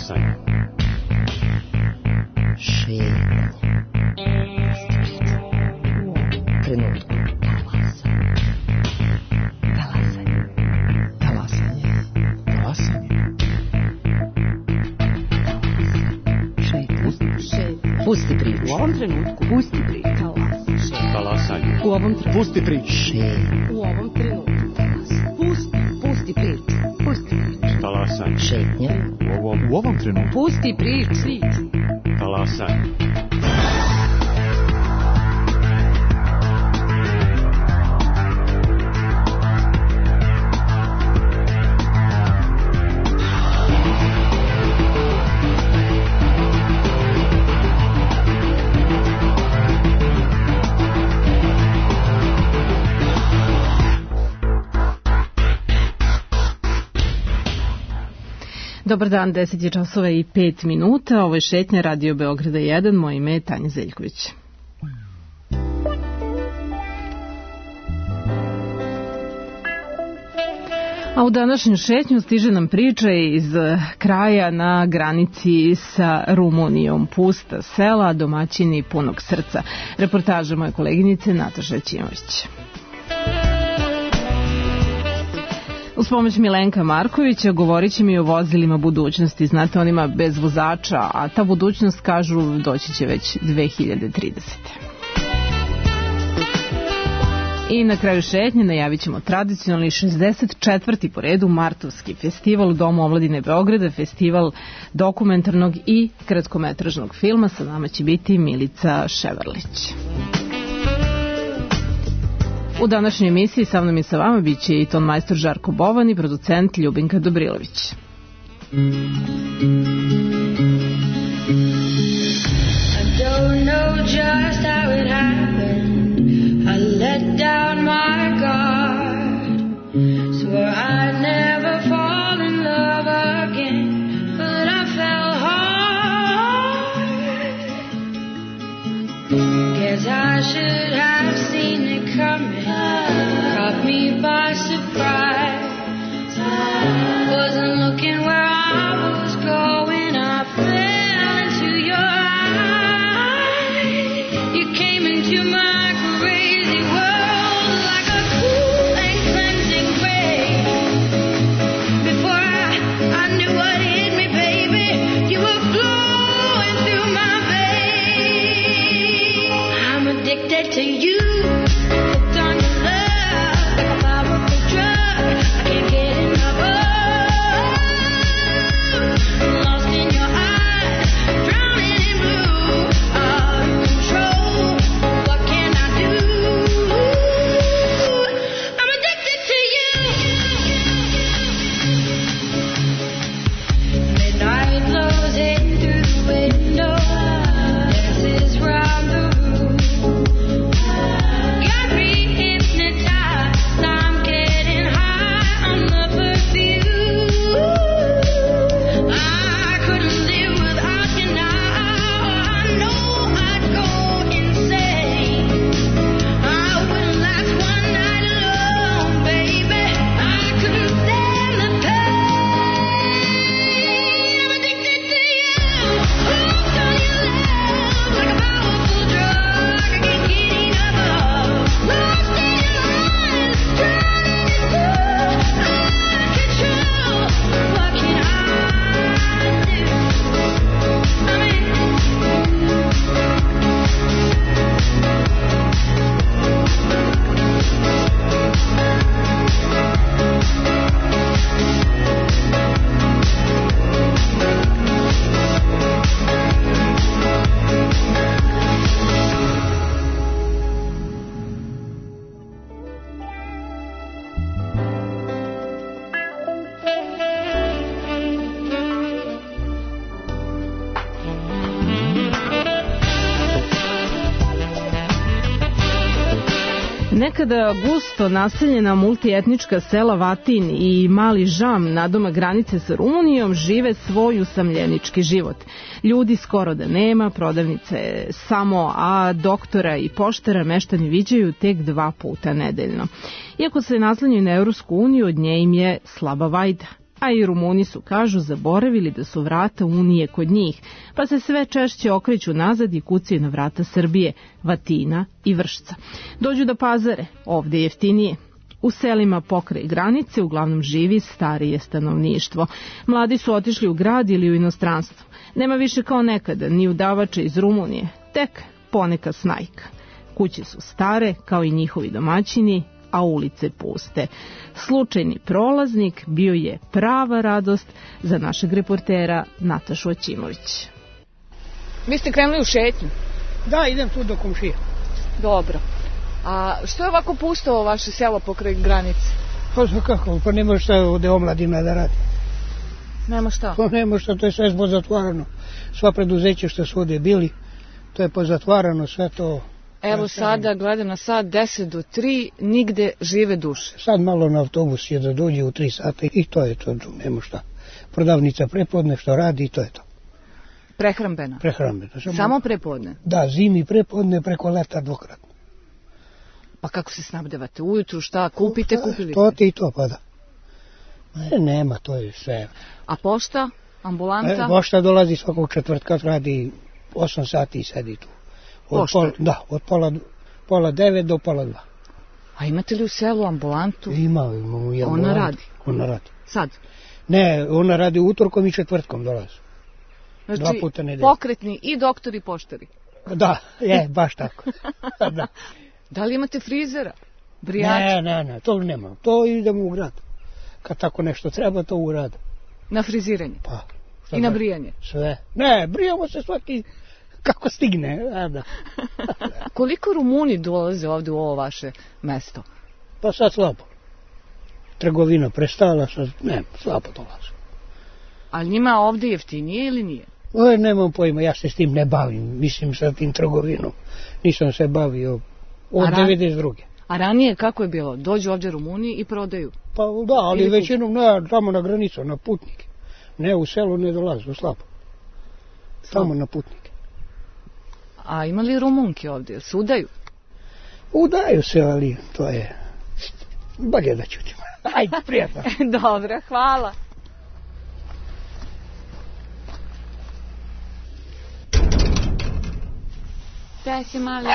Talasanje. Šetnje. Trenutku. Talasanje. Talasanje. Talasanje. Šetnje. Pusti priču. U ovom trenutku. Pusti priču. Talasanje. U ovom trenutku. Pusti priču. Šetnje. U ovom trenutku. Pusti priču. Pusti priču. Talasanje. Šetnje. U ovom trenutku. Pusti priču. Talasanje. Dobar dan, 10 je časova i 5 minuta. Ovo je Šetnja, Radio Beograda 1. Moje ime je Tanja Zeljković. A u današnju šetnju stiže nam priča iz kraja na granici sa Rumunijom. Pusta sela, domaćini punog srca. Reportaža moje koleginice Nataša Ćimović. Uz pomoć Milenka Markovića govorit će mi o vozilima budućnosti, znate, onima bez vozača, a ta budućnost, kažu, doći će već 2030. I na kraju šetnje najavit ćemo tradicionalni 64. po redu Martovski festival u Domu omladine Beograda, festival dokumentarnog i kratkometražnog filma. Sa nama će biti Milica Ševarlić. U današnjoj emisiji sa mnom i sa vama bit će i ton majstor Žarko Bovan i producent Ljubinka Dobrilović. I don't know just how it happened. I let down my guard. Swore I'd never fall in love again, but I fell hard. Guess I should have seen it coming. Caught me by surprise. Wasn't looking where I was going. I fell into your eyes. You came into my crazy world like a cool and cleansing rain. Before I knew what hit me, baby, you were flowing through my veins. I'm addicted to you. Hooked on your love like a powerful drug. I can't get enough of. Lost in your eyes, drowning in blue. Out of control, what can I do? I'm addicted to you. Midnight blows in through the window. Dances round the room. Got me hypnotized. I'm getting high on the perfume. I couldn't live without you now. I know I'd go insane. I wouldn't last one night alone, baby. I couldn't stand the pain. I'm addicted to you. Hooked on your love like a powerful drug. I can't get enough of. Lost in your eyes, drowning in blue. Out of control, what can I do? I'm in. Nekada gusto naseljena multietnička sela Vatin i Mali Žam nadoma granice sa Rumunijom žive svoj usamljenički život. Ljudi skoro da nema, prodavnice samo, a doktora i poštara meštani viđaju tek 2 puta nedeljno. Iako se naslanjaju na Evropsku uniju, od nje im je slaba vajda. A i Rumuni su, kažu, zaboravili da su vrata Unije kod njih, pa se sve češće okreću nazad i kucaju na vrata Srbije, Vatina i Vršca. Dođu da pazare, ovde jeftinije. U selima pokraj granice uglavnom živi starije stanovništvo. Mladi su otišli u grad ili u inostranstvo. Nema više kao nekada ni udavača iz Rumunije, tek poneka snajka. Kuće su stare, kao i njihovi domaćini, a ulice puste. Slučajni prolaznik bio je prava radost za našeg reportera Natašu Oćimović. Vi ste krenuli u šetnju? Da, idem tu do komšije. Dobro. A što je ovako pusto ovo vaše selo pokraj granice? Pa kako, pa nema šta ovde omladina da radi. Nema šta? Pa nema šta, to je sve pozatvarano. Sva preduzeća što su ovde bili, to je pozatvarano, sve to... Evo sada, gledam na sat, 10 do 3, nigde žive duše. Sad malo na autobus je da dođe u 3 sata i to je to, nema šta. Prodavnica prepodne što radi i to je to. Prehrambena? Prehrambena. Samo prepodne? Da, zimi prepodne, preko leta dvokratno. Pa kako se snabdevate? Ujutru šta? Kupite? Kupili ste? To ti i to, pa da. Nema, to je sve. A pošta? Ambulanta? Pošta dolazi svakog četvrtka, radi 8 sati i sedi tu. Od pola 9 do pola 2. A imate li u selu ambulantu? Imamo i ambulantu. Ona radi? Ona radi. Sad? Ne, ona radi utorkom i četvrtkom dolazi. Znači, 2 puta nedelje. Pokretni i doktori i poštari? Da, baš tako. Da. Da li imate frizera? Brijača? Ne, to nemam. To idemo u grad. Kad tako nešto treba, to u grad. Na friziranje? Pa. I na brijanje? Sve. Ne, brijamo se svaki kako stigne. Da. Koliko Rumuni dolaze ovde u ovo vaše mesto? Pa sad slabo. Trgovina prestala, sad slabo dolaze. Ali njima ovde jeftinije ili nije? Nemam pojma, ja se s tim ne bavim. Mislim sa tim trgovinom. Nisam se bavio od 92. A ranije kako je bilo? Dođu ovdje Rumuni i prodaju? Pa da, ali većinom tamo na granicu, na putnike. Ne u selu ne dolaze, slabo. Tamo na putnike. A ima li Rumunke ovdje? Se udaju? Udaju se, ali to je... Bolje da ćutimo. Ajde, prijatno. Dobro, hvala. Gde si, mali?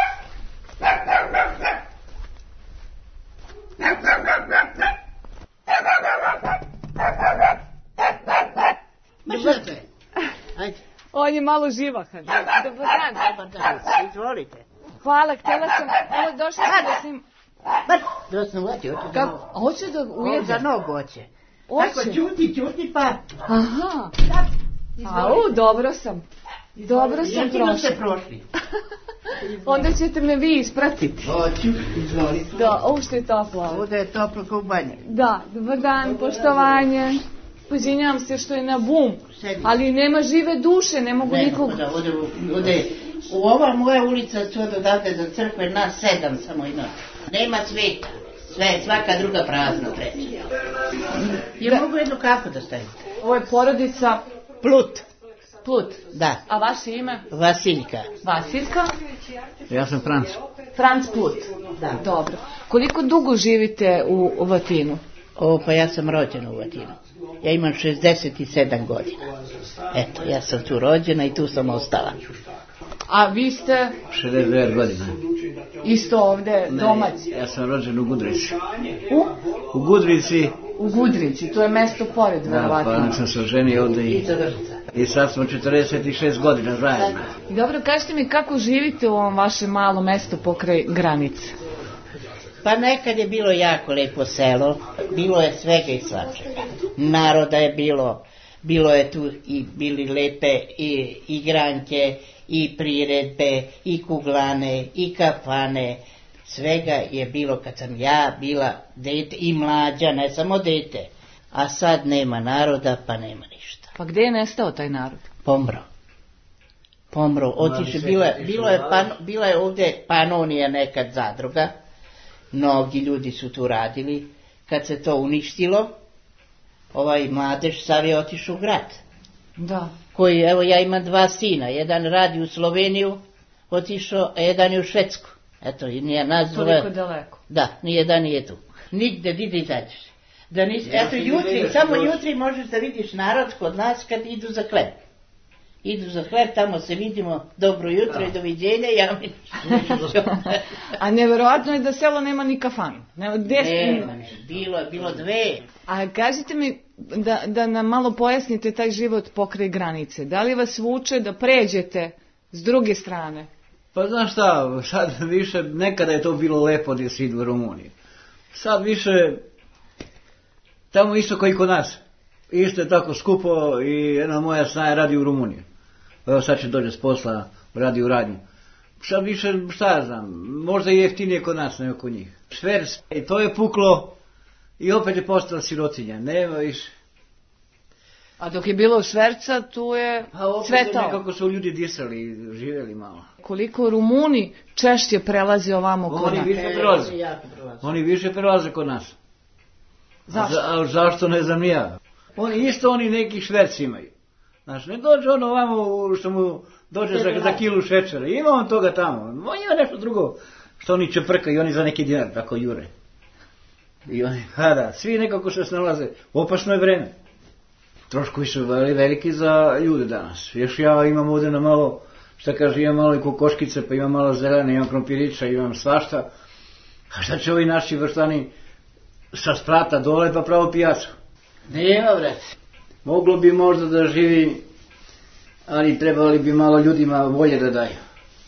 On je malo živahan. Dobar dan. Izvolite. Hvala, htjela sam... Evo, došla sam da s njim... Dosta hoće. A hoće da ujede? Za nogu hoće. Hoće? Čuti pa... Aha. Dobro sam. Dobro sam prošli. Onda ćete me vi ispratiti. Hoću, izvolite. Da, ovo što je toplo. Ovdje je toplo kao u banji. Da, dobar dan, poštovanje. Izvinjavam se što je na bum, ali nema žive duše, ne mogu nikog... Ovdje, u ova moja ulica su odavde za crkve, nas 7 samo ima. Nema sveta, svaka druga prazna treća. Ja mogu jednu kafu da stavite. Ovo je porodica Plut. Plut. Da. A vaše ime? Vasiljka. Vasiljka? Ja sam Franc. Franc Plut. Da. Dobro. Koliko dugo živite u Vatinu? Pa ja sam rođena u Vatinu. Ja imam 67 godina. Eto, ja sam tu rođena i tu sam ostala. A vi ste? 69 godina. Isto ovde domaći? Ja sam rođen u Gudrici. U Gudrici. U Gudrici, to je mesto pored, verovatno. Da, pa sam se ženio ovde i sad smo 46 godina zajedno. Dobro, kažete mi kako živite u ovom vašem malom mestu pokraj granice? Pa nekad je bilo jako lepo selo, bilo je svega i svačega. Naroda je bilo je tu i bili lepe i igranke, i priredbe, i kuglane, i kafane. Svega je bilo kad sam ja bila dete i mlađa, ne samo dete. A sad nema naroda, pa nema ništa. Pa gde je nestao taj narod? Pomro, otiše, bila je ovdje Panonija nekad zadruga. Mnogi ljudi su tu radili. Kad se to uništilo, ovaj mladež sav je otišao u grad. Da. Koji, evo ja imam 2 sina, jedan radi u Sloveniju, otišao, a jedan je u Švedsku. Eto, i nije nas zove... Toliko daleko. Da, nijedan nije tu. Nigde izađeš. Eto jutri, samo jutri možeš da vidiš narod kod nas kad idu za hleb. Idu za hleb, tamo se vidimo, dobro jutro i doviđenja, ja mi A nevjerojatno je da selo nema ni kafanu. Nema, bilo dve. A kažite mi da nam malo pojasnite taj život pokraj granice. Da li vas vuče da pređete s druge strane? Pa znaš šta, sad više, nekada je to bilo lepo gdje si idu u Rumuniji. Sad više, tamo isto kao i kod nas. Isto je tako skupo i jedna moja snaja radi u Rumuniji. Evo sad će dođe s posla, radi u radnju. Sad više, šta ja znam, možda je jeftinije kod nas nego kod njih. Švers, i to je puklo i opet je postala sirotinja, nema više. A dok je bilo šverca, tu je cvetao. Nekako su ljudi disali, živjeli malo. Koliko Rumuni češće prelaze ovamo kod nas? Oni više prelaze kod nas. Zašto? A zašto ne znam ni ja. Oni neki šverci imaju. Znaš, ne dođe ono ovamo što mu dođe za kilu šećera. Ima on toga tamo. On ima nešto drugo što oni čeprka i oni za neki dinar tako jure. I oni, svi nekako se snalaze. Opasno je vreme. Troškovi su veliki za ljude danas. Još ja imam ovdje na malo, šta kaže, imam malo i kokoškice, pa imam malo zelene, imam krompirića, imam svašta. A šta će ovi naši vrštani sa sprata dole pa pravo pijacu? Nema, brate. Moglo bi možda da živi, ali trebali bi malo ljudima volje da daju.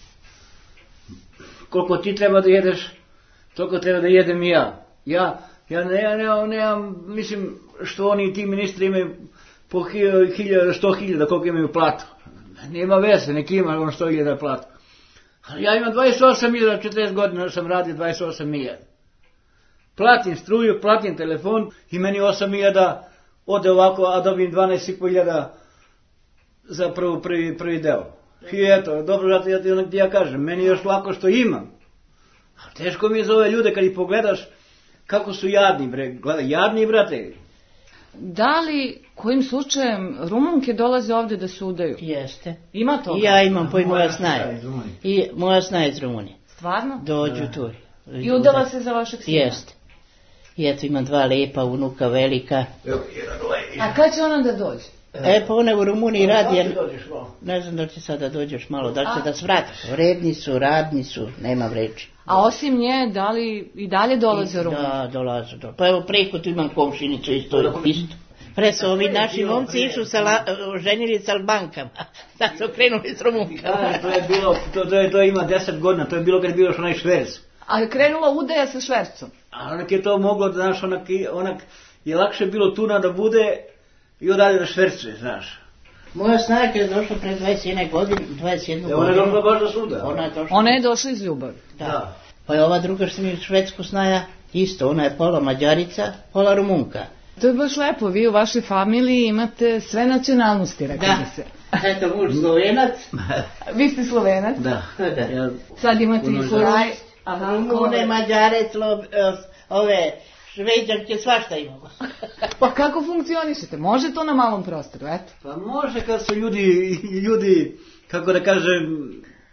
Koliko ti treba da jedeš, toliko treba da jedem i ja. Ja nemam, mislim, što oni ti ministri imaju po 100.000, koliko imaju platu. Nema veze, neki ima 100.000 platu. Ali ja imam 28.000, 40 godina sam radio 28.000. Platim struju, platim telefon i meni 8.000 ode ovako, a dobijem 12.500 za prvi deo. I eto, dobro, ja kažem, meni je još lako što imam. A teško mi je za ove ljude kad ih pogledaš kako su jadni, jadni, brate. Da li, kojim slučajem, Rumunke dolaze ovdje da sudaju? Jeste. Ima toga? I ja imam, pa i moja snaja. I moja snaja iz Rumunije. Stvarno? Dođu tu. I udala se za vašeg sina? Jeste. I eto imam 2 lepa, unuka velika. A kad će ona da dođe? Pa ona u Rumuniji radi, ne znam da će sada dođeš malo, da će da svrati. Redni su, radni su, nema vreći. A osim nje, da li i dalje dolaze u Rumuniju? Da, dolaze. Pa evo preko tu imam komšinicu isto. Pre su ovi naši momci išli ženili s Albankama. Sad su krenuli s Rumunkama. To je bilo, to ima 10 godina, to je bilo kad je bilo onaj šverc. A je krenula udaja sa švercom? A onak je to moglo, znaš, onak je lakše bilo tuna da bude i odalje da švercuje, znaš. Moja snaga je došla pre 21 godinu. Ona je došla baš do suda. Ona je došla iz ljubavi. Da. Pa je ova druga što mi švedsku snaja isto, ona je pola Mađarica, pola Rumunka. To je baš lepo, vi u vašoj familiji imate sve nacionalnosti, rekli bi se. Eto, muž Slovenac. Vi ste Slovenac? Da. Sad imate i Slovenac. Rumune, Mađare, ove Šveđanke, svašta imamo. Pa kako funkcionišete? Može to na malom prostoru, eto? Pa može kad su ljudi, kako da kažem,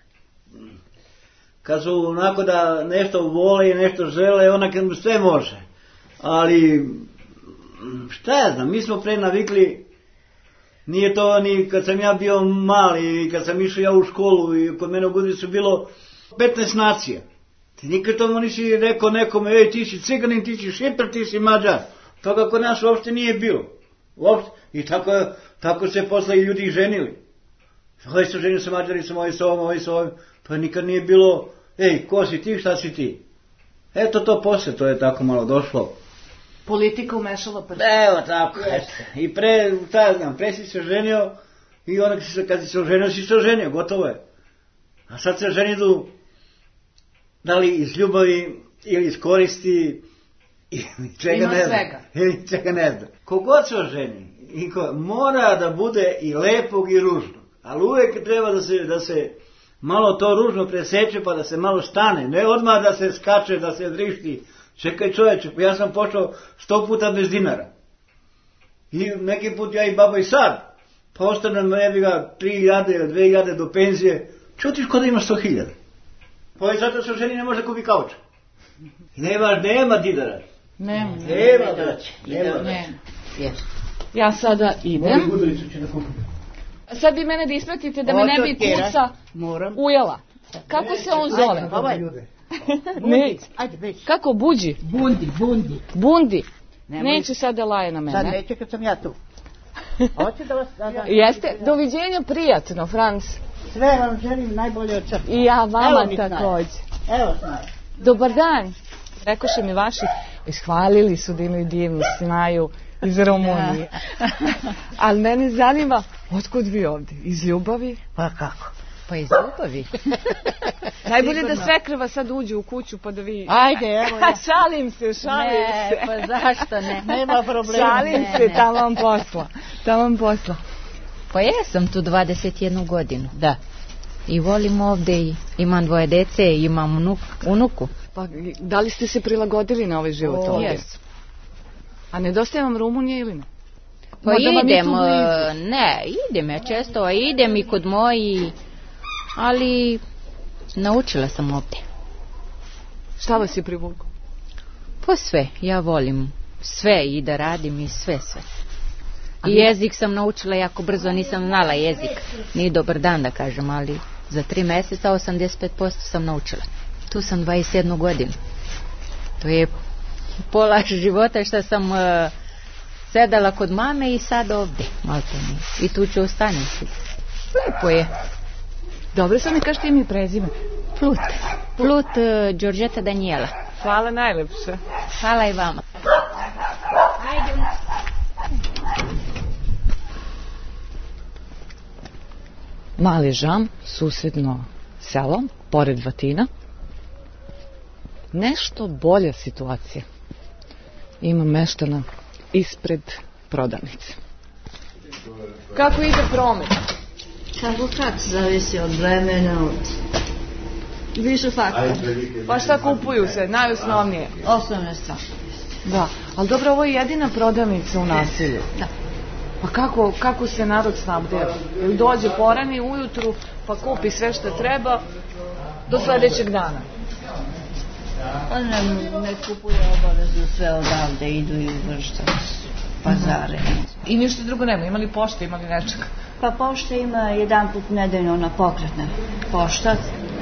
kad su onako da nešto vole i nešto žele, onak sve može. Ali, šta ja znam, mi smo pre navikli, nije to ni kad sam ja bio mali, kad sam išao ja u školu i kod mene u Budvi su bilo 15 nacija. Ti nikad tomu nisi rekao nekome, ej ti si ciganin, ti si Šiptar, ti si Mađar. Toga kod nas uopšte nije bilo. Uopšte. I tako se posle i ljudi ženili. Ovi su ženili sa Mađaricom, ovi sa ovim. To nikad nije bilo, ej, ko si ti, šta si ti? Eto to posle, to je tako malo došlo. Politika umešala prst. Evo tako, eto. I pre si se ženio i onak kad si se oženio, si se oženio, gotovo je. A sad se ženidu da li iz ljubavi ili iz koristi ili čega ne zna. Ili čega ne zna. Kogod se oženi, mora da bude i lepog i ružnog. Ali uvijek treba da se malo to ružno preseče pa da se malo stane. Ne odmah da se skače, da se drišti. Čekaj čovječe, ja sam počeo 100 puta bez dinara. I neki put ja i baba i sad. Pa ostane me ga 3.000 ili 2.000 do penzije. Čutiš kod da ima 100.000. Pa je zato se ženi ne može kupi kauča. Nema dinara. Nema. Nema doći. Ne. Jeste. Ja sada idem. Budalicu će da kupim. Sad vi mene da ispratite da me ne bi kuca Moram. ujela. Kako se on zove? Ajde, ovaj. Ne. Ajde, već. Kako buđi? Bundi. Bundi. Nemoj. Neće sad da laje na Sad mene. neće kad sam ja tu. Hoću da vas... Jeste, doviđenja, prijatno, Franc. Sve vam želim najbolje od srca. I ja Evo vama mi snaje. također. Evo snaje. Dobar dan. Rekoše mi vaši, ishvalili su da imaju divnu snaju iz Rumunije. Ali mene zanima, otkud vi ovdje? Iz ljubavi? Pa kako? Pa iz ljubavi. Najbolje da svekrva sad uđe u kuću pa da vi... Ajde, evo ja. Šalim se. Ne, pa zašto ne? Nema problema. Šalim se, taman posla. Pa jesam tu 21 godinu. Da. I volim ovdje i imam 2 dece i imam unuku. Pa da li ste se prilagodili na ovaj život ovdje? Jes. A nedostaje vam Rumunije ili ne? Pa Možda vam je idem, tu blizu. ne, idem ja često, a idem i kod moji, ali naučila sam ovdje. Šta vas je privuklo? Pa sve, ja volim sve i da radim i sve. I jezik sam naučila jako brzo, nisam znala jezik, nije dobar dan da kažem, ali za 3 mjeseca 85% sam naučila. Tu sam 21 godinu. To je pola života što sam sedala kod mame i sad ovdje, maltene. I tu ću ostaniti. Lepo je. Dobro, sad mi kažete ime i prezime. Plut Đorđeta Danijela. Hvala najlepše. Hvala i vama. Mali Žam, susedno selo, pored Vatina. Nešto bolja situacija. Ima meštana ispred prodavnice. Kako ide promet? Kako zavisi od vremena, od više faktora. Pa šta kupuju se, najosnovnije? Osnovne stvari. Da, ali dobro, ovo je jedina prodavnica u naselju. Da. Pa kako se narod snabdeva? Ili dođe porani ujutru, pa kupi sve što treba do sljedećeg dana? On ne kupuje obavezno sve odavde, idu i uvrštaju pazare. I ništa drugo nema, imali pošte, imali nečega? Pa pošta ima jedan put nedeljno, ona pokretna pošta.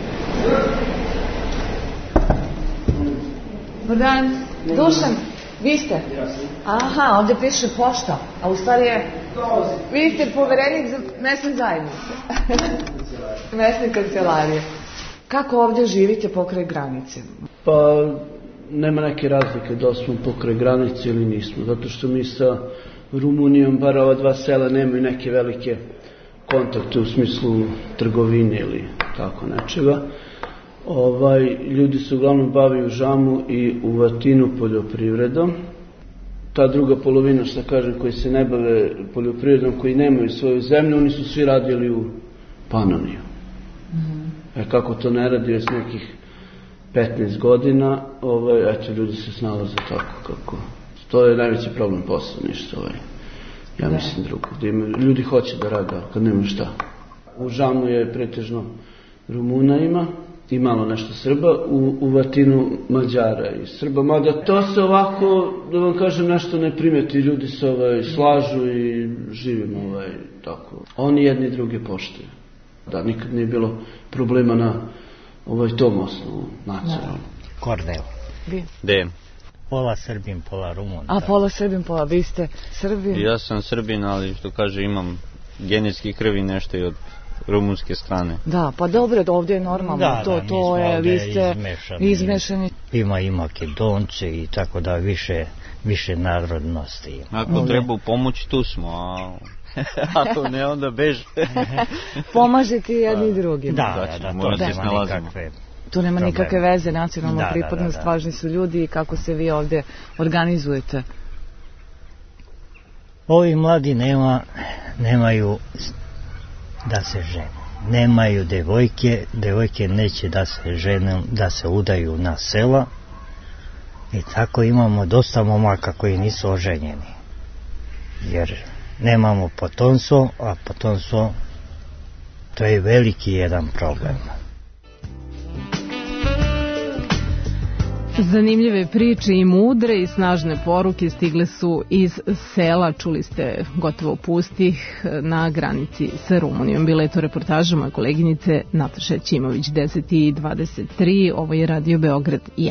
Dobar dan, Dušan, vi ste? Aha, ovdje piše pošta, a u stvari je... Vi ste poverenik za mesne zajednice. Mesne kancelarije. Kako ovdje živite pokraj granice? Pa nema neke razlike da smo pokraj granice ili nismo, zato što mi sa Rumunijom, bar ova 2 sela, nemaju neke velike kontakte u smislu trgovine ili tako nečega. Ljudi se uglavnom bave u Žamu i u Vatinu poljoprivredom. Ta druga polovina, što kažem, koji se ne bave poljoprivredom, koji nemaju svoju zemlju, oni su svi radili u Panoniju. Kako to ne radi već nekih 15 godina, eto, ljudi se snalaze tako kako. To je najveći problem posla, ništa ja mislim drugo. Ljudi hoće da rade, kad nema šta. U Žamu je pretežno Rumuna ima i malo nešto Srba, u Vatinu Mađara i Srba, mada to se ovako, da vam kažem, nešto ne primeti, ljudi se slažu i živimo tako. Oni jedni drugi poštuju. Da, nikad nije bilo problema na tom osnovu nacionalnom. Kordel. Gde? Pola Srbin, pola Rumun. A pola Srbin, pola, vi ste Srbin? Ja sam Srbin, ali što kaže imam genetski krvi nešto i od rumunske strane. Da, pa dobro, ovdje je normalno, to je, vi ste izmešani. Ima i Makedonce i tako da više narodnosti. Ako treba pomoći, tu smo, a ako ne, onda bež. Pomažete jedni drugim. Da, to nema nikakve. Tu nema nikakve veze, nacionalna pripadnost, važni su ljudi i kako se vi ovdje organizujete. Ovi mladi nemaju da se žene. Nemaju devojke neće da se žene, da se udaju na sela. I tako imamo dosta momaka koji nisu oženjeni. Jer nemamo potomstvo, a potomstvo to je veliki jedan problem. Zanimljive priče i mudre i snažne poruke stigle su iz sela, čuli ste gotovo pustih, na granici sa Rumunijom. Bila je to reportaža moje koleginice Nataše Ćimović, 10:23, ovo je Radio Beograd 1.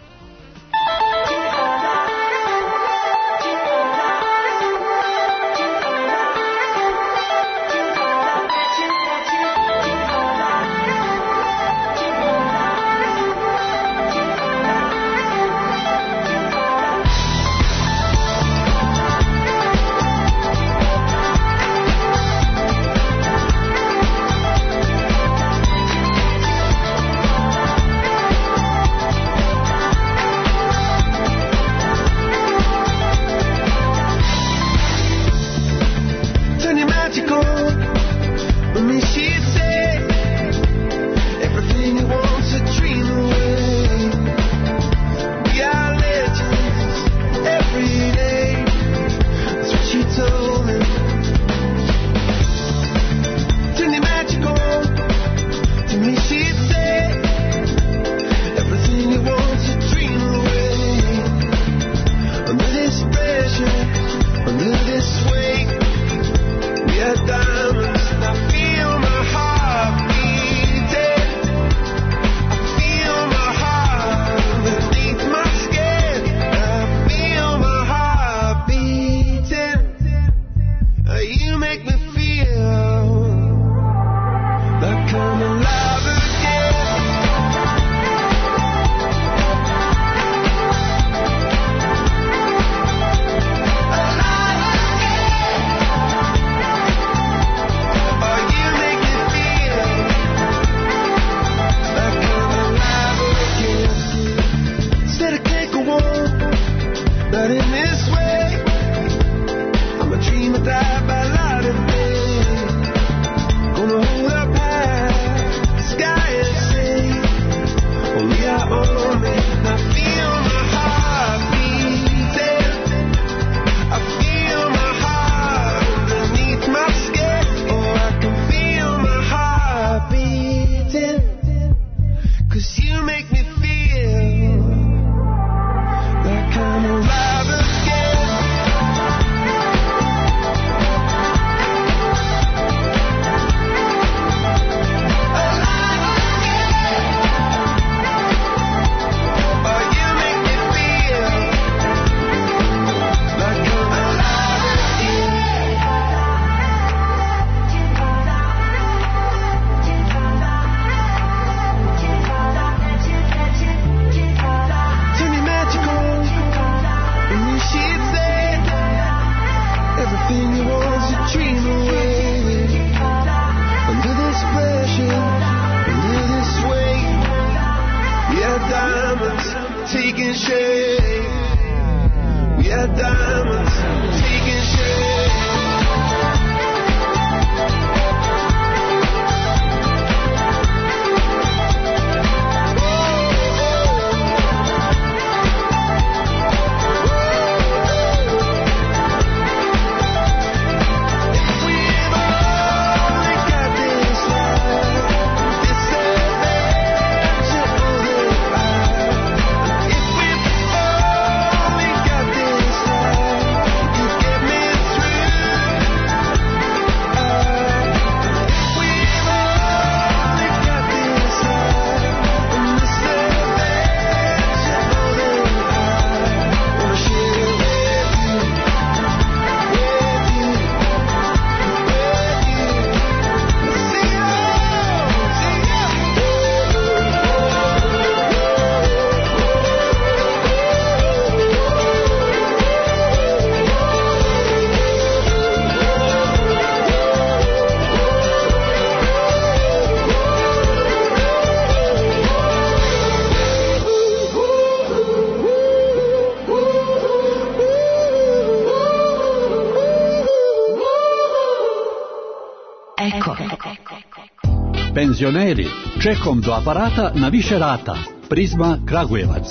Penzioneri, čekom do aparata na više rata. Prizma Kragujevac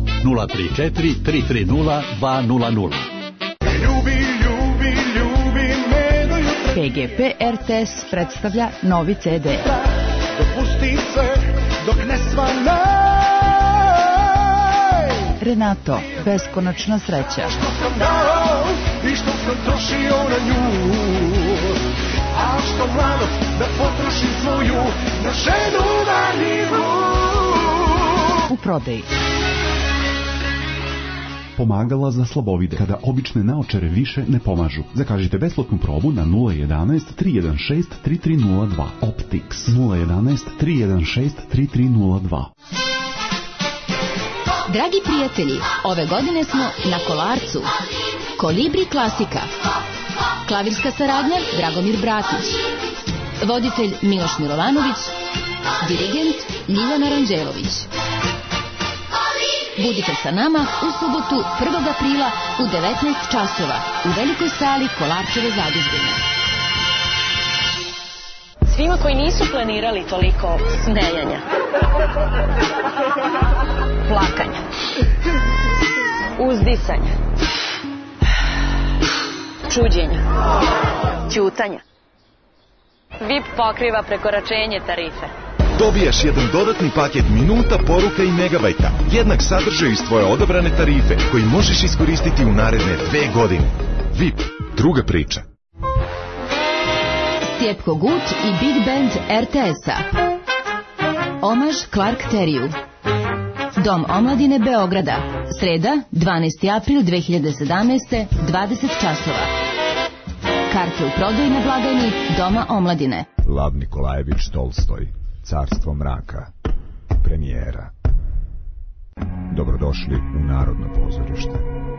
034 330 200. PGP RTS predstavlja novi CD. Dopusti se dok ne svanaj, Renato, beskonačna sreća. Što sam dao i što sam trošio na nju, a što mladost da potrošim svoju na ženu marljivu. U prodaji. Pomagala za slabovide, kada obične naočare više ne pomažu. Zakažite besplatnu probu na 011 316 3302. Optics 011 316 3302. Dragi prijatelji, ove godine smo na Kolarcu. Kolibri klasika. Klavirska saradnja Dragomir Bratić. Voditelj Miloš Milovanović. Dirigent Ljiljana Ranđelović. Budite sa nama u subotu 1. aprila u 19 časova u velikoj sali Kolarčeve zadužbine. Svima koji nisu planirali toliko smejanja, plakanja, uzdisanja, čuđenja, ćutanja, VIP pokriva prekoračenje tarife. Dobijaš jedan dodatni paket minuta, poruka i megabajta. Jednak sadržaj iz tvoje odabrane tarife koji možeš iskoristiti u naredne 2 godine. VIP, druga priča. Stjepko Gut i Big Band RTS-a. Omaž Clark Teriju. Dom omladine Beograda. Sreda, 12. april 2017. 20 časova. Karte u prodaju na blagajni Doma omladine. Lav Nikolajević Tolstoj. Carstvo mraka. Premijera. Dobrodošli u Narodno pozorište.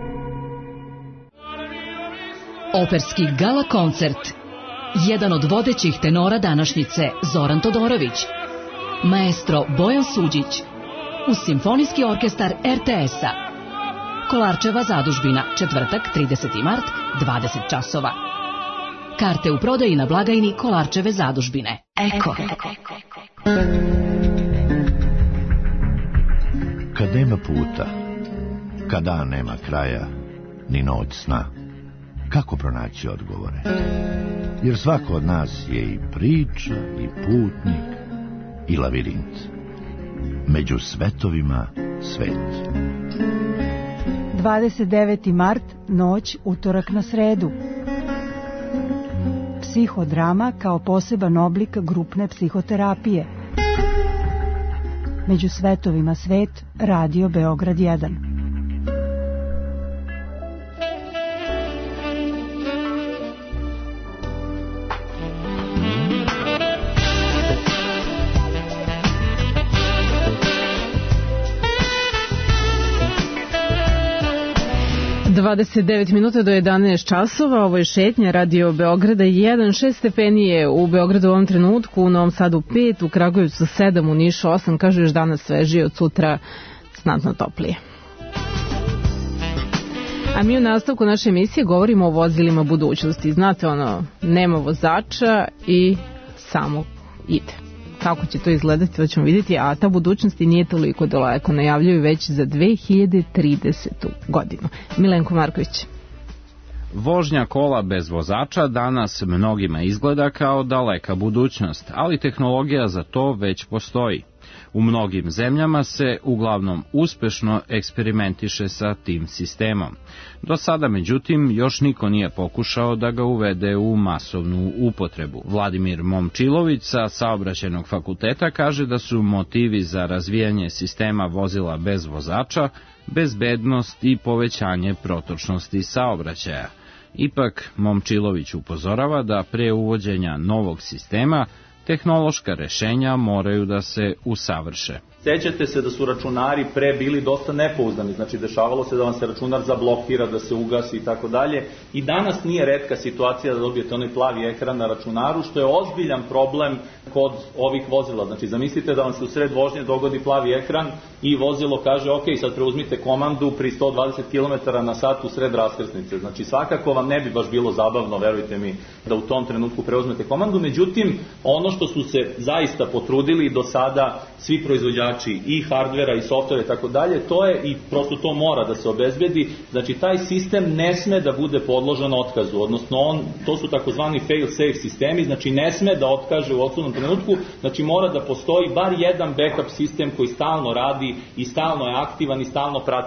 Operski gala koncert. Jedan od vodećih tenora današnjice, Zoran Todorović. Maestro Bojan Suđić. Uz Simfonijski orkestar RTS-a. Kolarčeva zadužbina, četvrtak, 30. mart, 20 časova. Karte u prodaji na blagajni Kolarčeve zadužbine. Eko. Kad nema puta, kad dan nema kraja, ni noć sna, kako pronaći odgovore? Jer svako od nas je i priča, i putnik, i lavirint. Među svetovima svet. 29. mart, noć, utorak na sredu. Psihodrama kao poseban oblik grupne psihoterapije. Među svetovima svet, Radio Beograd 1. ...29 minuta do 11 časova, ovo je šetnja Radio Beograda 1, 6 stepeni je u Beogradu u ovom trenutku, u Novom Sadu 5, u Kragujevcu 7, u Nišu 8, kažu još danas svežije, od sutra znatno toplije. A mi u nastavku naše emisije govorimo o vozilima budućnosti. Znate ono, nema vozača i samo ide. Kako će to izgledati, to ćemo vidjeti, a ta budućnost i nije toliko daleko, najavljuju već za 2030. godinu. Milenko Marković. Vožnja kola bez vozača danas mnogima izgleda kao daleka budućnost, ali tehnologija za to već postoji. U mnogim zemljama se uglavnom uspešno eksperimentiše sa tim sistemom. Do sada, međutim, još niko nije pokušao da ga uvede u masovnu upotrebu. Vladimir Momčilović sa Saobraćajnog fakulteta kaže da su motivi za razvijanje sistema vozila bez vozača bezbednost i povećanje protočnosti saobraćaja. Ipak, Momčilović upozorava da pre uvođenja novog sistema tehnološka rešenja moraju da se usavrše. Sećate se da su računari pre bili dosta nepouzdani, znači dešavalo se da vam se računar zablokira, da se ugasi i tako dalje. I danas nije retka situacija da dobijete onaj plavi ekran na računaru, što je ozbiljan problem kod ovih vozila. Znači zamislite da vam se u sred vožnje dogodi plavi ekran i vozilo kaže ok, sad preuzmite komandu pri 120 km na sat u sred raskrsnice. Znači svakako vam ne bi baš bilo zabavno, verujte mi, da u tom trenutku preuzmete komandu. Međutim, ono što su se zaista potrudili do sada svi proizvođači i hardvera i softvera i tako dalje, to je i prosto to mora da se obezbedi. Znači taj sistem ne sme da bude podložan otkazu, odnosno to su takozvani fail safe sistemi, znači ne sme da otkaže u odsutnom trenutku, znači mora da postoji bar jedan backup sistem koji stalno radi i stalno je aktivan i stalno prati.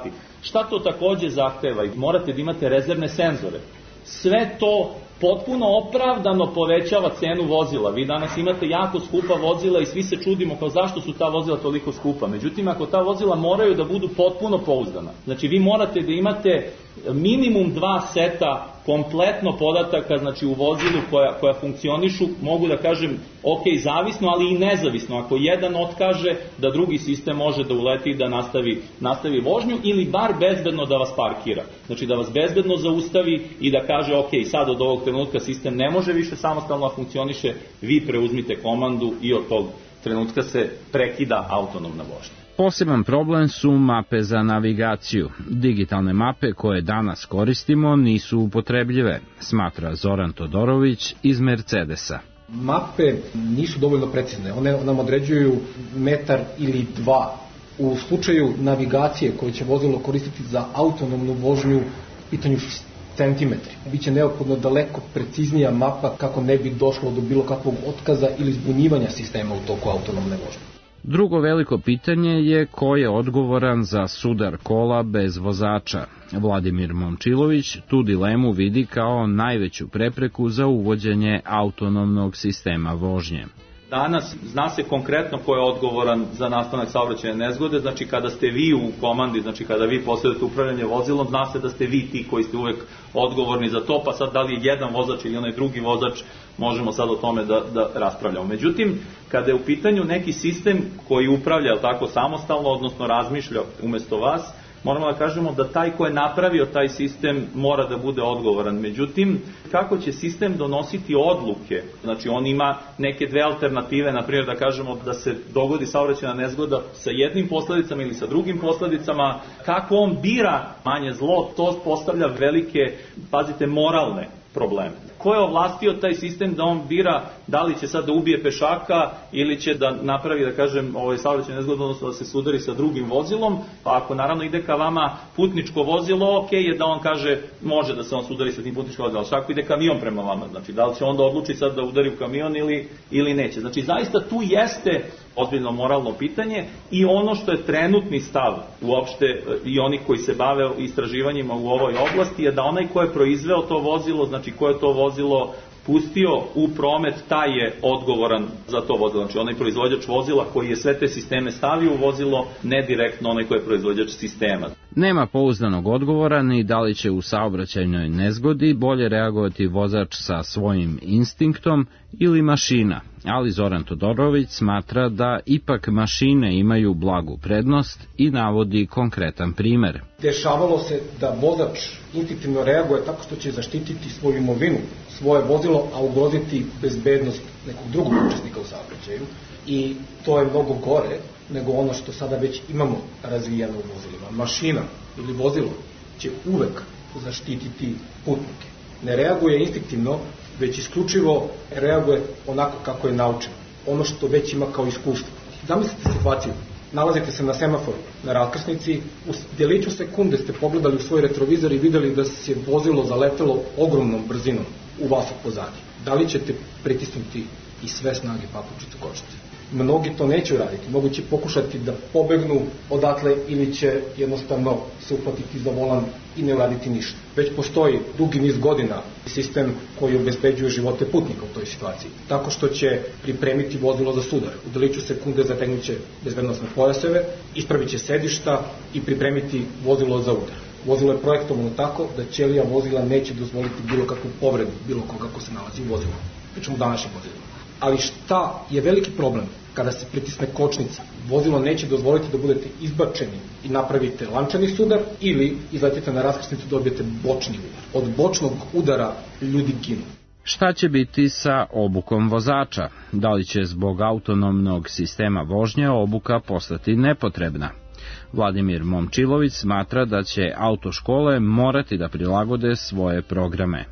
Šta to takođe zahteva? Morate da imate rezervne senzore. Sve to potpuno opravdano povećava cenu vozila. Vi danas imate jako skupa vozila i svi se čudimo kao zašto su ta vozila toliko skupa. Međutim, ako ta vozila moraju da budu potpuno pouzdana, znači vi morate da imate minimum 2 seta kompletno podataka, znači u vozilu koja funkcionišu, mogu da kažem, ok, zavisno, ali i nezavisno. Ako jedan otkaže, da drugi sistem može da uleti i da nastavi vožnju ili bar bezbedno da vas parkira. Znači da vas bezbedno zaustavi i da kaže, ok, sad od ovog trenutka sistem ne može više samostalno da funkcioniše, vi preuzmite komandu i od tog trenutka se prekida autonomna vožnja. Poseban problem su mape za navigaciju. Digitalne mape koje danas koristimo nisu upotrebljive, smatra Zoran Todorović iz Mercedesa. Mape nisu dovoljno precizne, one nam određuju metar ili 2. U slučaju navigacije koje će vozilo koristiti za autonomnu vožnju, pitanju centimetri. Biće neophodno daleko preciznija mapa kako ne bi došlo do bilo kakvog otkaza ili zbunjivanja sistema u toku autonomne vožnje. Drugo veliko pitanje je ko je odgovoran za sudar kola bez vozača. Vladimir Momčilović tu dilemu vidi kao najveću prepreku za uvođenje autonomnog sistema vožnje. Danas zna se konkretno ko je odgovoran za nastanak saobraćajne nezgode, znači kada ste vi u komandi, znači kada vi posjedujete upravljanje vozilom, zna se da ste vi ti koji ste uvek odgovorni za to, pa sad da li je jedan vozač ili onaj drugi vozač, možemo sad o tome da raspravljamo. Međutim, kada je u pitanju neki sistem koji upravlja tako samostalno, odnosno razmišlja umesto vas, moramo da kažemo da taj ko je napravio taj sistem mora da bude odgovoran. Međutim, kako će sistem donositi odluke? Znači, on ima neke dve alternative, na primjer da kažemo da se dogodi saobraćajna nezgoda sa jednim posledicama ili sa drugim posledicama. Kako on bira manje zlo, to postavlja velike, pazite, moralne probleme. Ko je ovlastio taj sistem da on bira da li će sad da ubije pešaka ili će da napravi, da kažem, saobraćajnu nezgodu, odnosno da se sudari sa drugim vozilom, pa ako naravno ide ka vama putničko vozilo, ok je da on kaže može da se on sudari sa tim putničkim vozilom, ali ako ide kamion prema vama, znači da li će onda odluči sad da udari u kamion ili neće. Znači zaista tu jeste ozbiljno moralno pitanje i ono što je trenutni stav uopšte i oni koji se bave istraživanjima u ovoj oblasti je da onaj ko je proizveo to vozilo, znači ko je to vozilo pustio u promet, taj je odgovoran za to vozilo. Znači onaj proizvođač vozila koji je sve te sisteme stavio u vozilo, ne direktno onaj koji je proizvođač sistema. Nema pouzdanog odgovora ni da li će u saobraćajnoj nezgodi bolje reagovati vozač sa svojim instinktom ili mašina, ali Zoran Todorović smatra da ipak mašine imaju blagu prednost i navodi konkretan primer. Dešavalo se da vozač instinktivno reaguje tako što će zaštititi svoju imovinu, svoje vozilo, a ugroziti bezbednost nekog drugog učesnika u saobraćaju, i to je mnogo gore nego ono što sada već imamo razvijeno u vozilima. Mašina ili vozilo će uvek zaštititi putnike. Ne reaguje instinktivno, već isključivo reaguje onako kako je naučeno. Ono što već ima kao iskustvo. Zamislite situaciju. Nalazite se na semaforu, na raskrsnici, u djeliću sekunde ste pogledali u svoj retrovizor i videli da se vozilo zaletelo ogromnom brzinom u vas od pozadi. Da li ćete pritisnuti i sve snage papučice kočice? Mnogi to neće uraditi, mnogi će pokušati da pobegnu odatle ili će jednostavno se uhvatiti za volan i ne uraditi ništa. Već postoji dugi niz godina sistem koji obezbeđuje živote putnika u toj situaciji, tako što će pripremiti vozilo za sudar. U deliću sekunde zategnuće bezbednosne pojaseve, ispravit će sedišta i pripremiti vozilo za udar. Vozilo je projektovano tako da ćelija vozila neće dozvoliti bilo kakvu povredu bilo koga ko se nalazi u vozilu. Pričamo o današnjim vozilima. Ali šta je veliki problem? Kada se pritisne kočnica, vozilo neće dozvoliti da budete izbačeni i napravite lančani sudar ili izletite na raskrsnicu i dobijete bočni udar. Od bočnog udara ljudi ginu. Šta će biti sa obukom vozača? Da li će zbog autonomnog sistema vožnje obuka postati nepotrebna? Vladimir Momčilović smatra da će autoškole morati da prilagode svoje programe.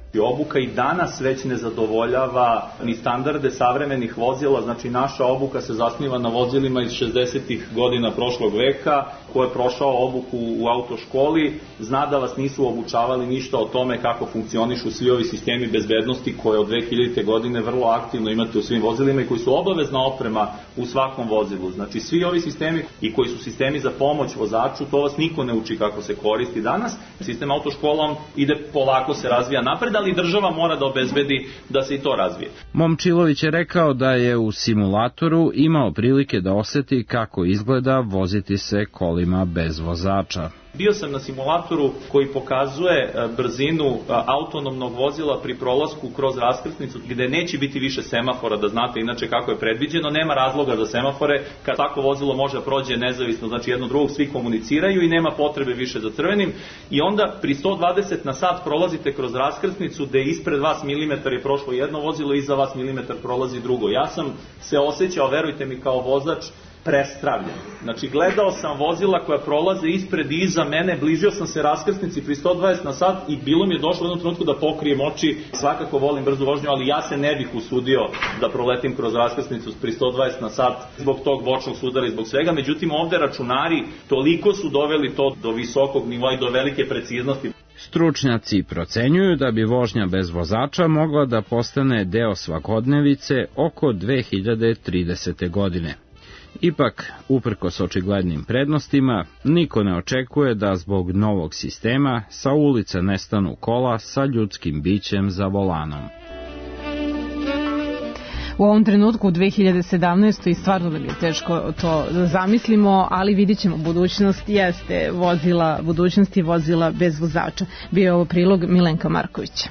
Obuka i danas već ne zadovoljava ni standarde savremenih vozila, znači naša obuka se zasniva na vozilima iz 60-ih godina prošlog veka, ko je prošao obuku u autoškoli, zna da vas nisu obučavali ništa o tome kako funkcionišu svi ovi sistemi bezbednosti koje od 2000. godine vrlo aktivno imate u svim vozilima i koji su obavezna oprema u svakom vozilu. Znači svi ovi sistemi i koji su sistemi za pomoć vozaču, to vas niko ne uči kako se koristi danas. Sistem autoškolom ide polako se razvija napred, ali država mora da obezbedi da se i to razvije. Momčilović je rekao da je u simulatoru imao prilike da oseti kako izgleda voziti se kolima bez vozača. Bio sam na simulatoru koji pokazuje brzinu autonomnog vozila pri prolasku kroz raskrsnicu gde neće biti više semafora, da znate inače kako je predviđeno, nema razloga za semafore, kad tako vozilo može da prođe nezavisno, znači jedno drugog svi komuniciraju i nema potrebe više za crvenim i onda pri 120 na sat prolazite kroz raskrsnicu gde ispred vas milimetar je prošlo jedno vozilo, iza vas milimetar prolazi drugo. Ja sam se osjećao, verujte mi, kao vozač prestravljen. Znači, gledao sam vozila koja prolaze ispred i iza mene, bližio sam se raskrsnici pri 120 na sat i bilo mi je došlo u jednom trenutku da pokrijem oči. Svakako volim brzu vožnju, ali ja se ne bih usudio da proletim kroz raskrsnicu pri 120 na sat zbog tog bočnog sudara i zbog svega. Međutim, ovde računari toliko su doveli to do visokog nivoa i do velike preciznosti. Stručnjaci procenjuju da bi vožnja bez vozača mogla da postane deo svakodnevice oko 2030. godine. Ipak, uprkos očiglednim prednostima, niko ne očekuje da zbog novog sistema sa ulice nestanu kola sa ljudskim bićem za volanom. U ovom trenutku u 2017. i stvarno nam je teško to zamislimo, ali vidit ćemo, budućnost jeste vozila, budućnosti vozila bez vozača. Bio je ovo prilog Milenka Markovića.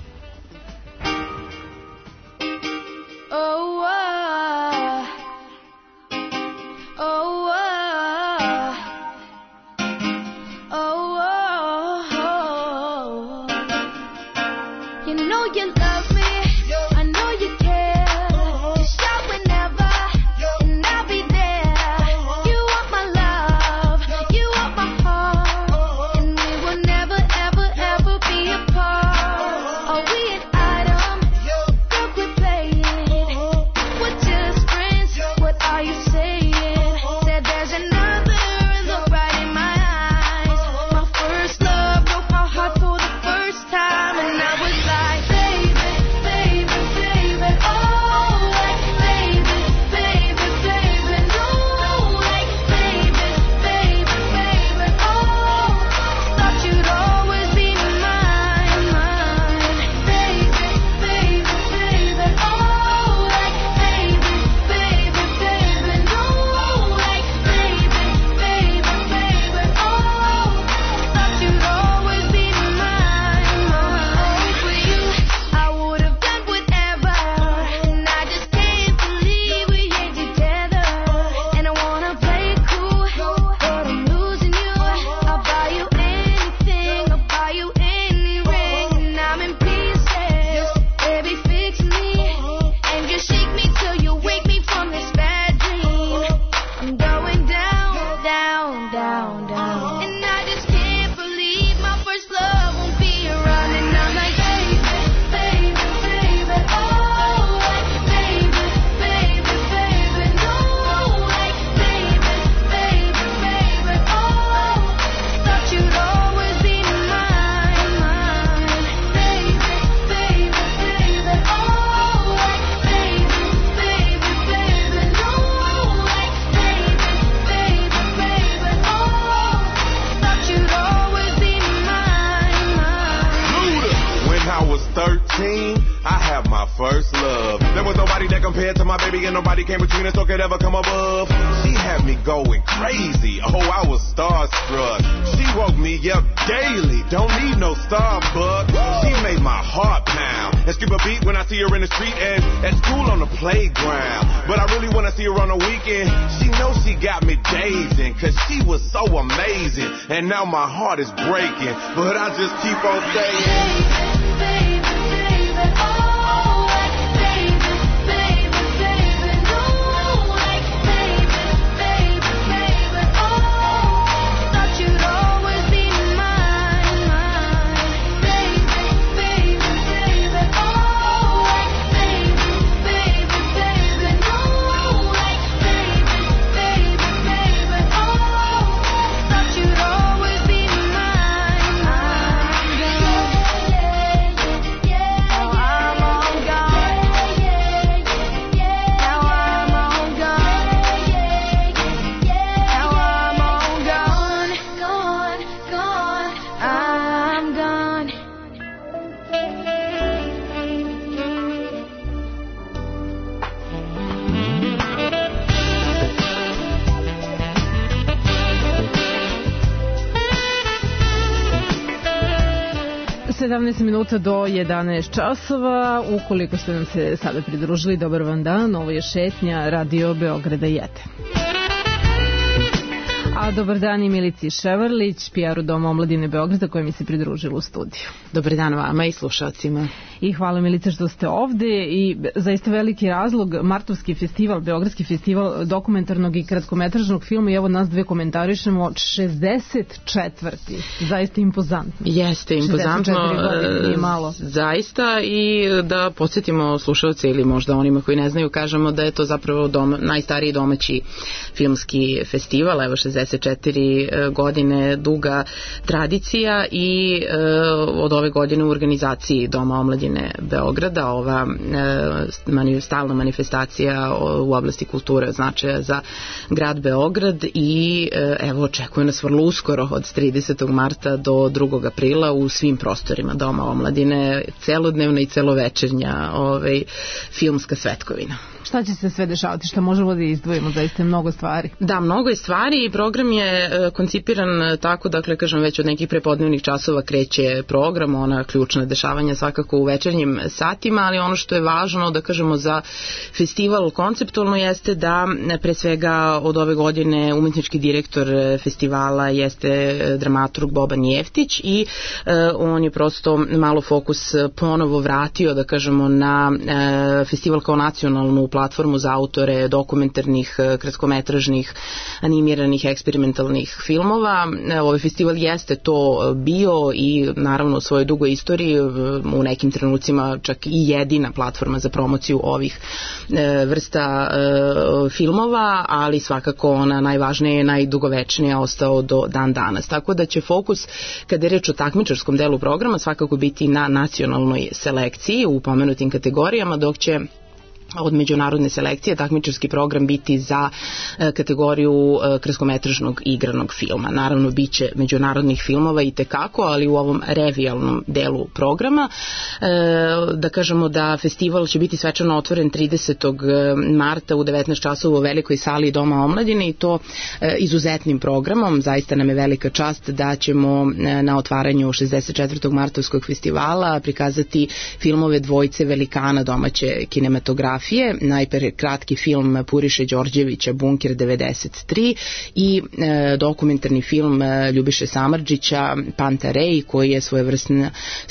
And now my heart is breaking, but I just keep on saying, baby, baby, oh, baby, baby, baby, no, like, baby, baby, baby, oh, thought you'd always be mine, baby, baby, baby. 17 minuta do 11 časova. Ukoliko ste nam se sada pridružili, dobar vam dan, ovo je šetnja Radio Beograda 1. A dobar dan i Milici Ševarlić, PR-u Doma omladine Beograda, koja mi se pridružila u studiju. Dobar dan vama i slušalcima. I hvala Milice što ste ovde i zaista veliki razlog, Martovski festival, Beogradski festival dokumentarnog i kratkometražnog filma, i evo nas dve komentarišemo, 64. Zaista impozantno. Jeste impozantno, zaista, i da podsjetimo slušalce ili možda onima koji ne znaju, kažemo da je to zapravo najstariji domaći filmski festival, evo 64 godine duga tradicija i od ove godine u organizaciji Doma omladine Beograda, ova stalna manifestacija u oblasti kulture značaja za grad Beograd, i evo očekuje nas vrlo uskoro od 30. marta do 2. aprila u svim prostorima Doma omladine, celodnevna i celovečernja filmska svetkovina. Šta će se sve dešavati? Šta možemo da izdvojimo? Zaista je mnogo stvari. Da, mnogo je stvari i program je koncipiran tako, dakle, kažem, već od nekih prepodnevnih časova kreće program, ona ključna dešavanja svakako u večernjim satima, ali ono što je važno da kažemo za festival konceptualno jeste da pre svega od ove godine umetnički direktor festivala jeste dramaturg Boban Jeftić i on je prosto malo fokus ponovo vratio, da kažemo, na festival kao nacionalnu platformu za autore dokumentarnih, kratkometražnih, animiranih, eksperimentalnih filmova. Ovaj festival jeste to bio i naravno u svojoj dugoj istoriji u nekim trenucima čak i jedina platforma za promociju ovih vrsta filmova, ali svakako ona najvažnija i najdugovečnija ostao do dan danas. Tako da će fokus, kada je reč o takmičarskom delu programa, svakako biti na nacionalnoj selekciji u pomenutim kategorijama, dok će od međunarodne selekcije takmičarski program biti za kategoriju kratkometražnog igranog filma. Naravno, bit će međunarodnih filmova i tekako, ali u ovom revijalnom delu programa. Da kažemo da festival će biti svečano otvoren 30. marta u 19 časova u velikoj sali Doma omladine, i to izuzetnim programom. Zaista nam je velika čast da ćemo na otvaranju 64. martovskog festivala prikazati filmove dvojice velikana domaće kinematografije. Najpre kratki film Puriše Đorđevića Bunker 93 i dokumentarni film Ljubiše Samardžića Pantarej, koji je svojevrsni,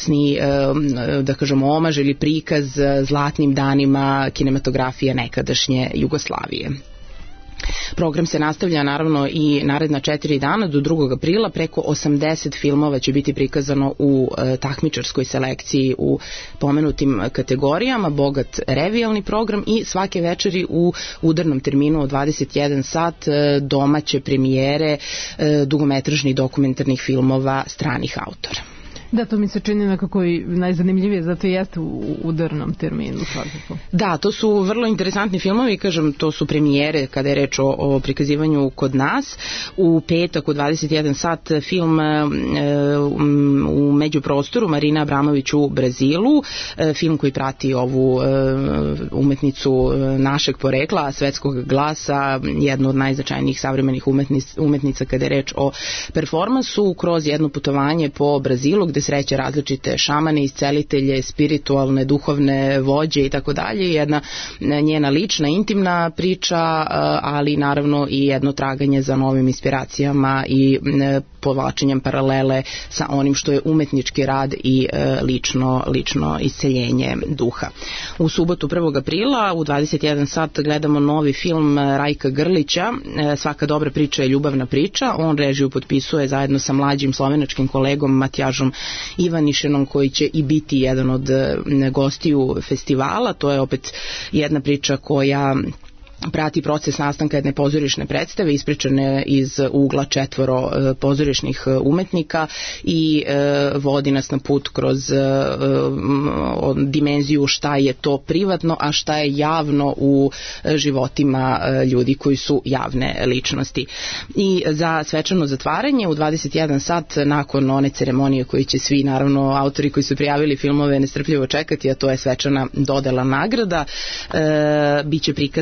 da kažemo, omaž ili prikaz zlatnim danima kinematografije nekadašnje Jugoslavije. Program se nastavlja naravno i naredna 4 dana do 2. aprila. Preko 80 filmova će biti prikazano u takmičarskoj selekciji u pomenutim kategorijama, bogat revijalni program, i svake večeri u udarnom terminu od 21 sat domaće premijere dugometražnih dokumentarnih filmova stranih autora. Da, to mi se čini nekako i najzanimljivije, zato i jeste u udarnom terminu svakako. Da, to su vrlo interesantni filmovi, kažem, to su premijere kada je reč o prikazivanju kod nas. U petak u 21 sat film u međuprostoru Marina Abramović u Brazilu, film koji prati ovu umetnicu našeg porekla, svetskog glasa, jednu od najznačajnijih savremenih umetnica kada je reč o performansu, kroz jedno putovanje po Brazilu gde sreće različite šamane, iscelitelje, spiritualne, duhovne vođe i tako dalje. Jedna njena lična, intimna priča, ali naravno i jedno traganje za novim inspiracijama i povlačenjem paralele sa onim što je umetnički rad i lično isceljenje duha. U subotu 1. aprila u 21 sat gledamo novi film Rajka Grlića, Svaka dobra priča je ljubavna priča. On režiju potpisuje zajedno sa mlađim slovenačkim kolegom Matjažom Ivanišenom, koji će i biti jedan od gostiju festivala. To je opet jedna priča koja prati proces nastanka jedne pozorišne predstave ispričane iz ugla 4 pozorišnih umetnika i vodi nas na put kroz dimenziju šta je to privatno, a šta je javno u životima ljudi koji su javne ličnosti. I za svečano zatvaranje u 21 sat nakon one ceremonije koji će svi, naravno, autori koji su prijavili filmove nestrpljivo čekati, a to je svečana dodela nagrada, biće prikazan dokumentarni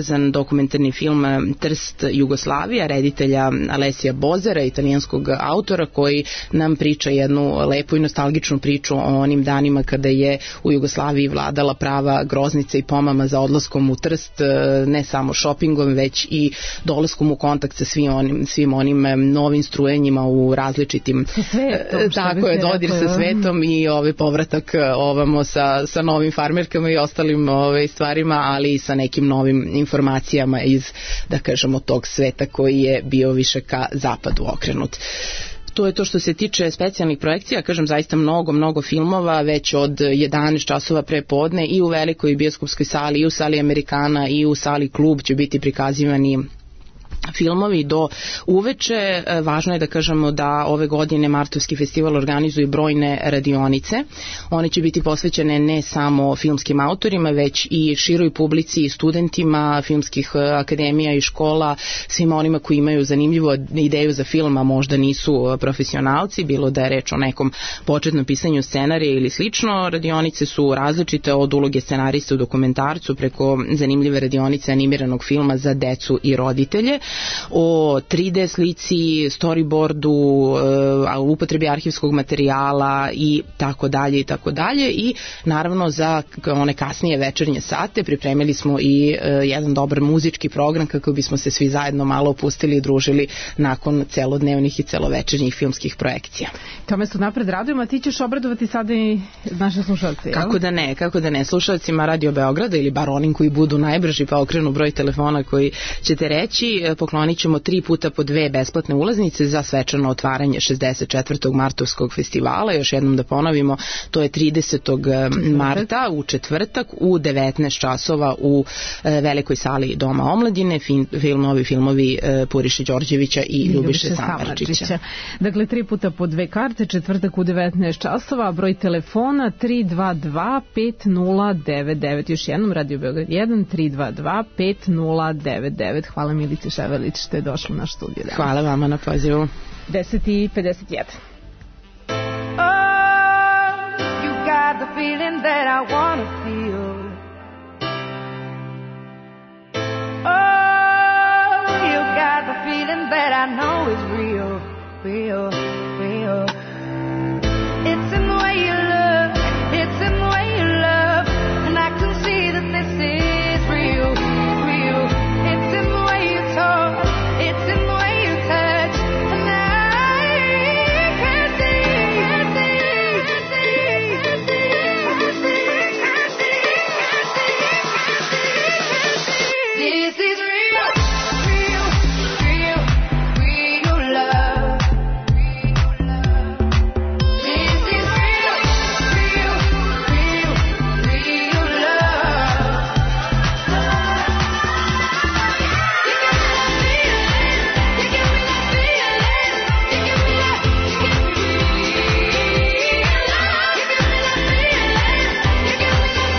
dokumentarni film Trst Jugoslavija, reditelja Alessija Bozera, italijanskog autora, koji nam priča jednu lepu i nostalgičnu priču o onim danima kada je u Jugoslaviji vladala prava groznica i pomama za odlaskom u Trst, ne samo šopingom, već i dolaskom u kontakt sa svim onim novim strujenjima u različitim tako je, dodir sa svetom i povratak ovamo sa novim farmerkama i ostalim stvarima, ali i sa nekim novim informacijama iz, da kažemo, tog sveta koji je bio više ka zapadu okrenut. To je to što se tiče specijalnih projekcija, kažem zaista mnogo filmova, već od 11 časova pre podne i u velikoj bioskopskoj sali, i u sali Amerikana, i u sali Klub će biti prikazivani filmovi do uveče. Važno je da kažemo da ove godine Martovski festival organizuje brojne radionice. One će biti posvećene ne samo filmskim autorima, već i široj publici i studentima filmskih akademija i škola, svima onima koji imaju zanimljivu ideju za film, a možda nisu profesionalci, bilo da je reč o nekom početnom pisanju scenarija ili slično. Radionice su različite, od uloge scenarista u dokumentarcu preko zanimljive radionice animiranog filma za decu i roditelje, o 3D slici, storyboardu, upotrebi arhivskog materijala i tako dalje. I naravno za one kasnije večernje sate pripremili smo i jedan dobar muzički program kako bismo se svi zajedno malo opustili i družili nakon celodnevnih i celovečernjih filmskih projekcija. Tome su napred radujemo, a ti ćeš obradovati sada i naše slušalce, jel? Kako da ne, slušalcima Radio Beograda ili bar onim koji budu najbrži pa okrenu broj telefona koji ćete reći, poklonit ćemo 3 puta po 2 besplatne ulaznice za svečano otvaranje 64. Martovskog festivala. Još jednom da ponovimo, to je 30. marta u četvrtak u 19 časova u velikoj sali Doma omladine, filmovi Puriše Đorđevića i Ljubiše Samardžića. Dakle, 3 puta po 2 karte, četvrtak u 19 časova, broj telefona 322 5099. Još jednom, Radio Beograd 1 322 5099. Hvala Milici Ševelić što je došla u naš studio. Hvala vama na pozivu. 10:51. You got the feeling that I wanna feel. Oh, you got the feeling that I know is real, real, real. It's in the way you look, it's in the way you love, and I can see that this is real, real. It's in the way you talk, it's in the way you touch, and I can this is real, real, real, real love. This is real, real, real, real love. You give me that feeling, you give me that feeling, you give me that feeling, you give me that feeling, you give me that, you give me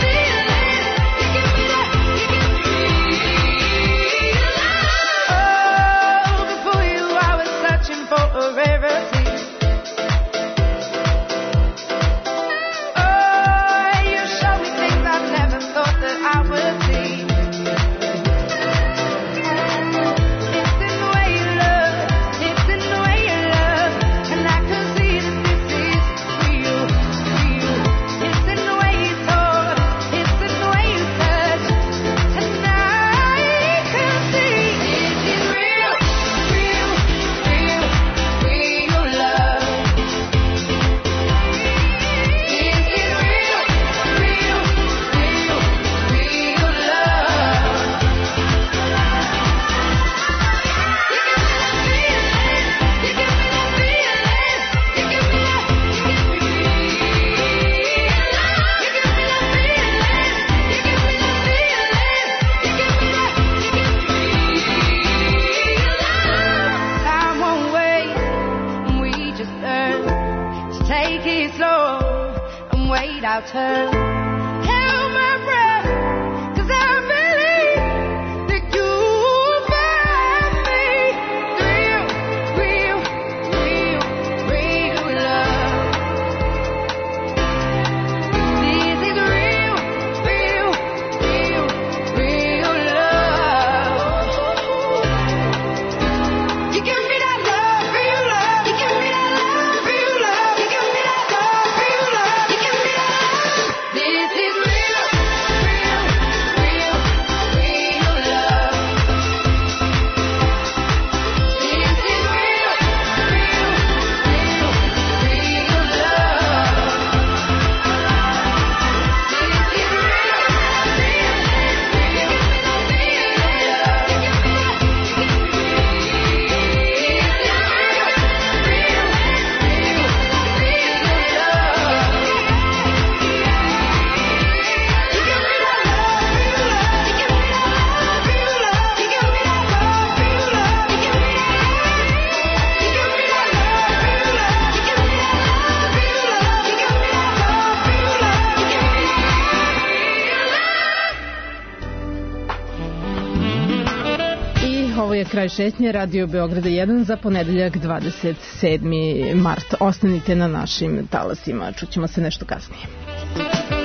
that. Oh, before you I was searching for a rarity. Oh, you showed me things I never thought that I would see. It's in the way you look, it's in the way you love, and I can see that this is real, real. It's in the way you talk, it's in the way you touch, and I can see this is real, real, real, real love. This is real, real, real, real love. You give me that feeling, you give me that feeling, you give me that, you give me that. Time won't wait, and we just learn to take it slow and wait our turn. Held my breath, 'cause I believe that you'll find me. Real, real, real, real love. This is real, real, real, real love. Ovo je Kraj šetnje, Radio Beograda 1 za ponedeljak 27. mart. Ostanite na našim talasima, čućemo se nešto kasnije.